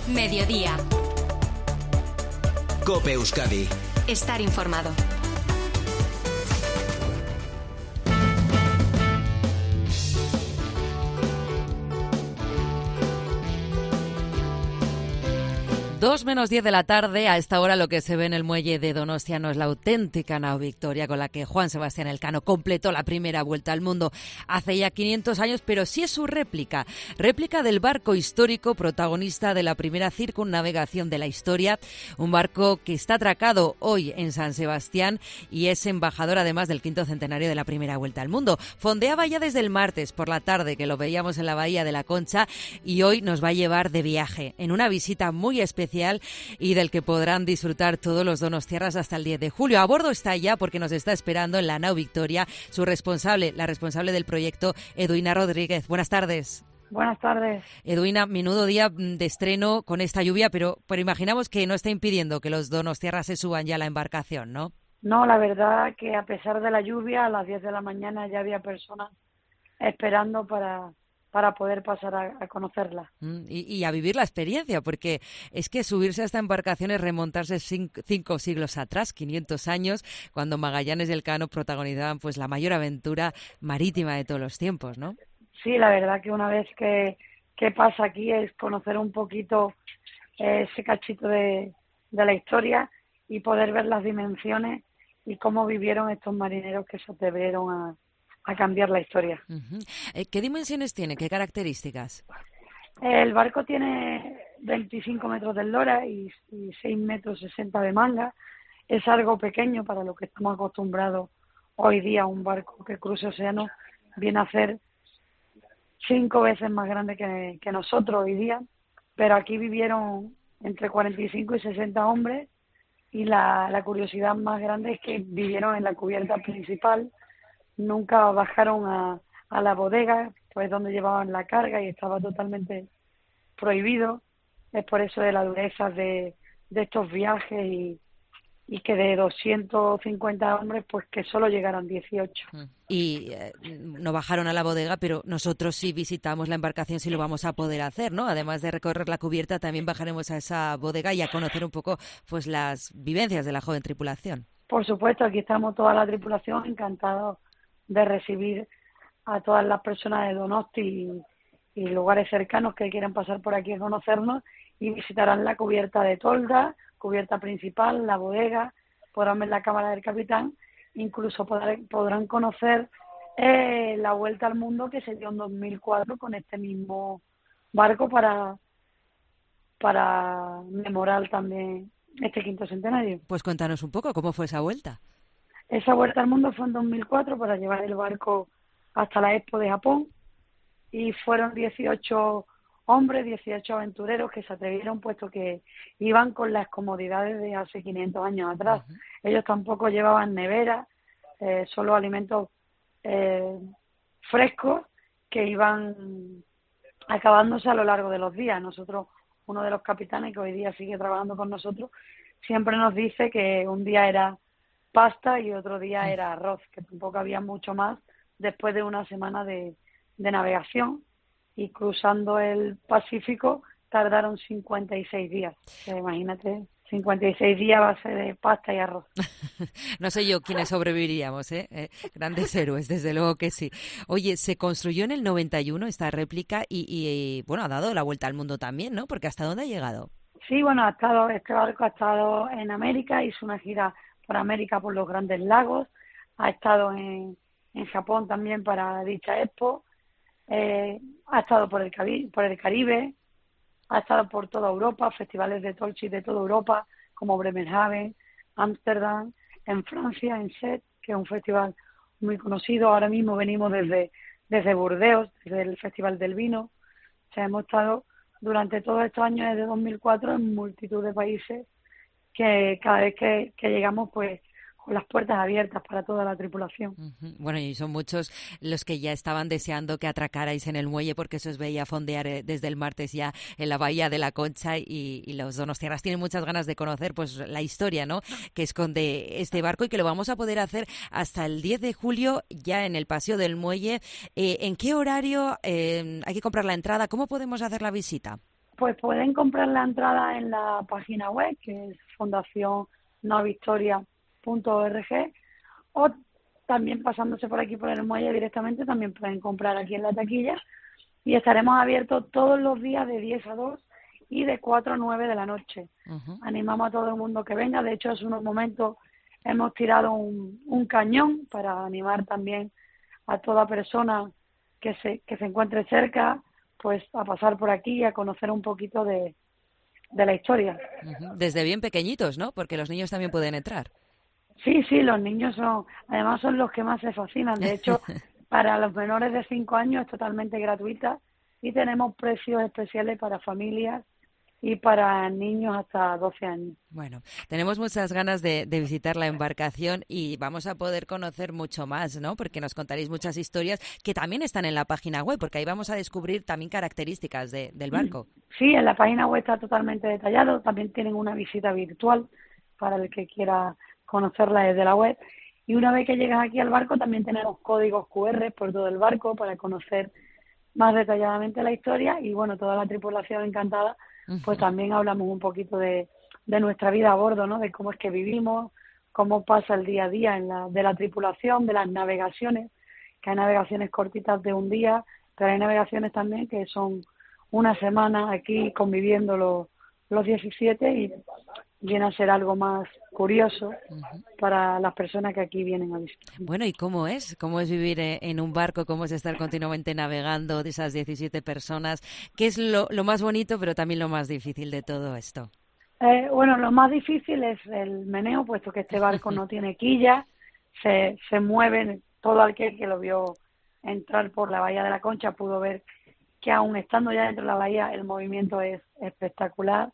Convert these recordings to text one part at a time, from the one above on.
Mediodía. COPE Euskadi. Estar informado. Dos menos 10 de la tarde, a esta hora lo que se ve en el muelle de Donostia no es la auténtica nao Victoria con la que Juan Sebastián Elcano completó la primera vuelta al mundo hace ya 500 años, pero sí es su réplica del barco histórico protagonista de la primera circunnavegación de la historia, un barco que está atracado hoy en San Sebastián y es embajador además del 5º centenario de la primera vuelta al mundo. Fondeaba ya desde el martes por la tarde, que lo veíamos en la bahía de la Concha, y hoy nos va a llevar de viaje en una visita muy especial y del que podrán disfrutar todos los donostiarras hasta el 10 de julio. A bordo está ya, porque nos está esperando en la nao Victoria, la responsable del proyecto, Edwina Rodríguez. Buenas tardes. Buenas tardes. Edwina, menudo día de estreno con esta lluvia, pero imaginamos que no está impidiendo que los donostiarras se suban ya a la embarcación, ¿no? No, la verdad que a pesar de la lluvia, a las 10 de la mañana ya había personas esperando para poder pasar a conocerla. Y a vivir la experiencia, porque es que subirse a esta embarcación es remontarse 5 siglos atrás, 500 años, cuando Magallanes y Elcano protagonizaban pues la mayor aventura marítima de todos los tiempos, ¿no? Sí, la verdad que una vez que pasa aquí es conocer un poquito ese cachito de la historia y poder ver las dimensiones y cómo vivieron estos marineros que se atrevieron a cambiar la historia. Uh-huh. ¿Qué dimensiones tiene? ¿Qué características? El barco tiene 25 metros de eslora y 6 metros 60 de manga. Es algo pequeño para lo que estamos acostumbrados hoy día. Un barco que cruce océano viene a ser 5 veces más grande que nosotros hoy día, pero aquí vivieron entre 45 y 60 hombres y la curiosidad más grande es que vivieron en la cubierta principal. Nunca bajaron a la bodega, pues donde llevaban la carga, y estaba totalmente prohibido. Es por eso de la dureza de estos viajes y que de 250 hombres, pues que solo llegaran 18. Y no bajaron a la bodega, pero nosotros sí visitamos la embarcación, sí lo vamos a poder hacer, ¿no? Además de recorrer la cubierta, también bajaremos a esa bodega y a conocer un poco pues las vivencias de la joven tripulación. Por supuesto, aquí estamos toda la tripulación encantados de recibir a todas las personas de Donosti y lugares cercanos que quieran pasar por aquí a conocernos, y visitarán la cubierta de tolda, cubierta principal, la bodega, podrán ver la cámara del capitán, incluso podrán conocer la vuelta al mundo que se dio en 2004 con este mismo barco para memorar también este 5º centenario. Pues cuéntanos un poco, ¿cómo fue esa vuelta? Esa vuelta al mundo fue en 2004 para llevar el barco hasta la Expo de Japón, y fueron 18 hombres, 18 aventureros que se atrevieron, puesto que iban con las comodidades de hace 500 años atrás. Uh-huh. Ellos tampoco llevaban nevera, solo alimentos frescos que iban acabándose a lo largo de los días. Nosotros, uno de los capitanes que hoy día sigue trabajando con nosotros, siempre nos dice que un día era pasta y otro día era arroz, que tampoco había mucho más después de una semana de navegación, y cruzando el Pacífico tardaron 56 días. Imagínate, 56 días a base de pasta y arroz. No sé yo quiénes sobreviviríamos, ¿eh? Grandes héroes, desde luego que sí. Oye, se construyó en el 91 esta réplica y bueno, ha dado la vuelta al mundo también, ¿no? Porque ¿hasta dónde ha llegado? Sí, bueno, este barco ha estado en América, hizo una gira por América, por los Grandes Lagos, ha estado en Japón también para dicha expo, ha estado por el Caribe, ha estado por toda Europa, festivales de Torchi de toda Europa, como Bremerhaven, Ámsterdam, en Francia, en Sète, que es un festival muy conocido. Ahora mismo venimos desde Burdeos, desde el Festival del Vino. O sea, hemos estado durante todos estos años, desde 2004, en multitud de países, que cada vez que llegamos, pues con las puertas abiertas para toda la tripulación. Uh-huh. Bueno, y son muchos los que ya estaban deseando que atracarais en el muelle, porque se os veía fondear desde el martes ya en la bahía de la Concha, y los donostiarras tienen muchas ganas de conocer pues la historia, ¿no?, que esconde este barco, y que lo vamos a poder hacer hasta el 10 de julio ya en el Paseo del Muelle. ¿En qué horario hay que comprar la entrada? ¿Cómo podemos hacer la visita? Pues pueden comprar la entrada en la página web, que es fundacionnovictoria.org, o también pasándose por aquí por el muelle directamente, también pueden comprar aquí en la taquilla. Y estaremos abiertos todos los días de 10 a 2 y de 4 a 9 de la noche. Ujú. Animamos a todo el mundo que venga. De hecho, hace unos momentos hemos tirado un cañón para animar también a toda persona que se encuentre cerca, pues a pasar por aquí y a conocer un poquito de la historia. Ujú. Desde bien pequeñitos, ¿no? Porque los niños también pueden entrar. Sí, los niños además son los que más se fascinan. De hecho, para los menores de 5 años es totalmente gratuita y tenemos precios especiales para familias y para niños hasta 12 años. Bueno, tenemos muchas ganas de visitar la embarcación y vamos a poder conocer mucho más, ¿no? Porque nos contaréis muchas historias que también están en la página web, porque ahí vamos a descubrir también características del barco. Sí, en la página web está totalmente detallado. También tienen una visita virtual para el que quiera conocerla desde la web. Y una vez que llegas aquí al barco, también tenemos códigos QR por todo el barco para conocer más detalladamente la historia. Y bueno, toda la tripulación encantada, pues también hablamos un poquito de nuestra vida a bordo, ¿no? De cómo es que vivimos, cómo pasa el día a día de la tripulación, de las navegaciones, que hay navegaciones cortitas de un día, pero hay navegaciones también que son una semana aquí conviviendo los 17 y viene a ser algo más curioso para las personas que aquí vienen a visitar. Bueno, ¿y cómo es? ¿Cómo es vivir en un barco? ¿Cómo es estar continuamente navegando de esas 17 personas? ¿Qué es lo más bonito, pero también lo más difícil de todo esto? Bueno, lo más difícil es el meneo, puesto que este barco no tiene quilla, se mueve, todo aquel que lo vio entrar por la bahía de la Concha pudo ver que aún estando ya dentro de la bahía el movimiento es espectacular,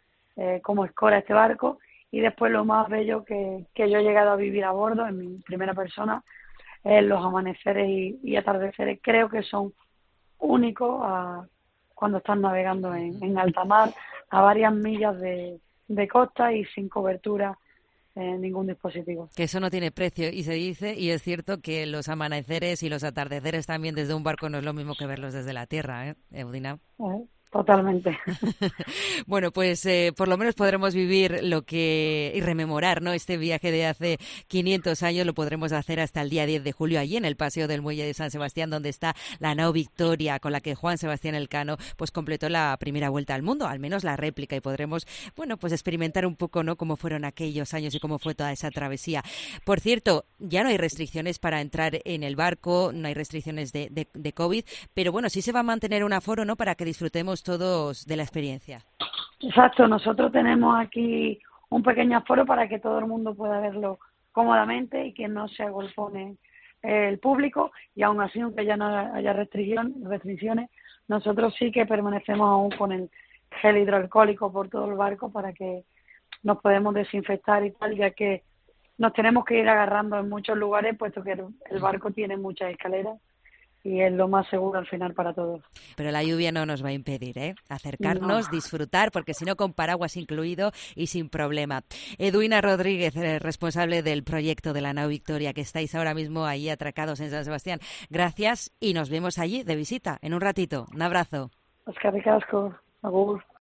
cómo escora este barco. Y después lo más bello que yo he llegado a vivir a bordo en mi primera persona, los amaneceres y atardeceres creo que son únicos cuando están navegando en alta mar a varias millas de costa y sin cobertura ningún dispositivo. Que eso no tiene precio y se dice, y es cierto que los amaneceres y los atardeceres también desde un barco no es lo mismo que verlos desde la tierra, ¿eh, Eudina? Totalmente. Bueno, pues por lo menos podremos vivir y rememorar, ¿no? Este viaje de hace 500 años lo podremos hacer hasta el día 10 de julio allí en el Paseo del Muelle de San Sebastián, donde está la nao Victoria, con la que Juan Sebastián Elcano pues completó la primera vuelta al mundo, al menos la réplica, y podremos, bueno, pues experimentar un poco, ¿no? Cómo fueron aquellos años y cómo fue toda esa travesía. Por cierto, ya no hay restricciones para entrar en el barco, no hay restricciones de COVID, pero bueno, sí se va a mantener un aforo, ¿no? Para que disfrutemos todos de la experiencia. Exacto, nosotros tenemos aquí un pequeño aforo para que todo el mundo pueda verlo cómodamente y que no se agolpone el público, y aún así, aunque ya no haya restricciones, nosotros sí que permanecemos aún con el gel hidroalcohólico por todo el barco para que nos podemos desinfectar y tal, ya que nos tenemos que ir agarrando en muchos lugares, puesto que el barco tiene muchas escaleras y es lo más seguro al final para todos. Pero la lluvia no nos va a impedir acercarnos, No. Disfrutar, porque si no, con paraguas incluido y sin problema. Edwina Rodríguez, responsable del proyecto de la nao Victoria, que estáis ahora mismo ahí atracados en San Sebastián. Gracias y nos vemos allí de visita en un ratito. Un abrazo. Eskerrik asko, agur.